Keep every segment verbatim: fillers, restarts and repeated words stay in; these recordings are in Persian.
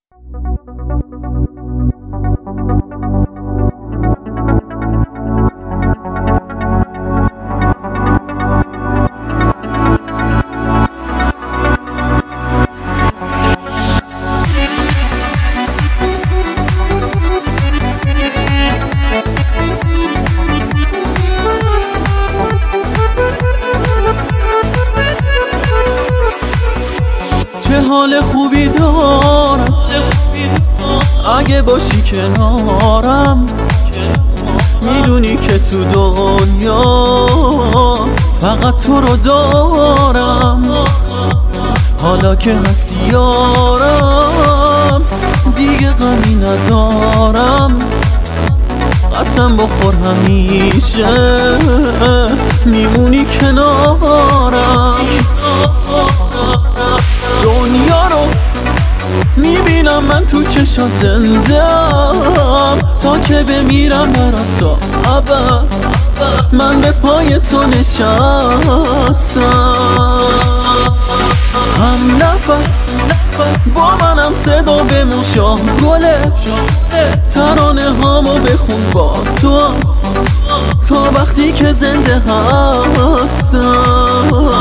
چه حال خوبی دارم اگه باشی کنارم، میدونی که تو دنیا فقط تو رو دارم. حالا که هستی یارم دیگه غمی ندارم، قسم بخور همیشه میمونی کنارم. دنیا رو میبینم من تو چشم زندم، تا که بمیرم برات تا ابد من به پای تو نشستم. هم نفس با منم صدا بموشا گله، ترانه هامو بخون با تو تا وقتی که زنده هستم.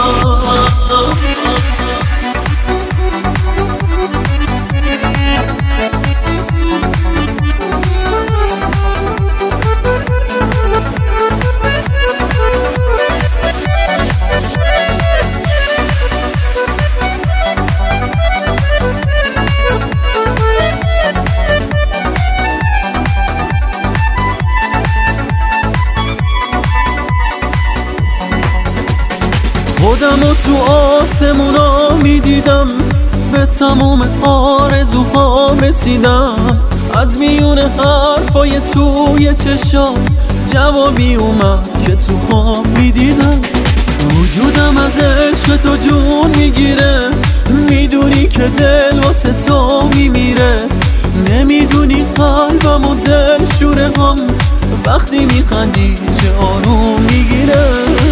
خودم و تو آسمونا میدیدم، به تموم آرزوها رسیدم. از میون حرفای توی چشام جوابی اومد که تو خواب میدیدم. وجودم از عشق تو جون میگیره، میدونی که دل واسه تو میمیره. نمیدونی قلبم و دل شوره هم وقتی میخندی چه آروم میگیره.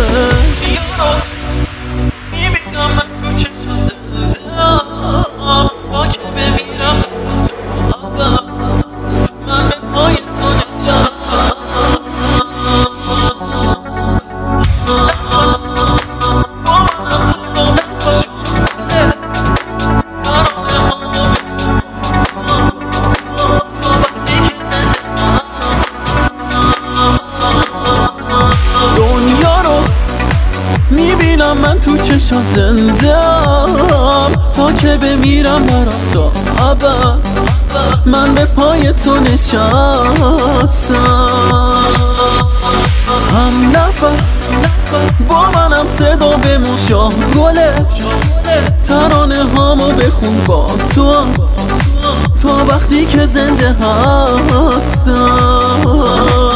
میبینم من تو چشم زندم، با که بمیرم تو ابد من به پای تو نشستم. دنیا رو میبینم من تو چشم زندم، تا که بمیرم برات تا ابد من به پای تو نشستم. هم نفس با منم صدا بموشا گله، ترانه هامو بخون با تو تا وقتی که زنده هستم.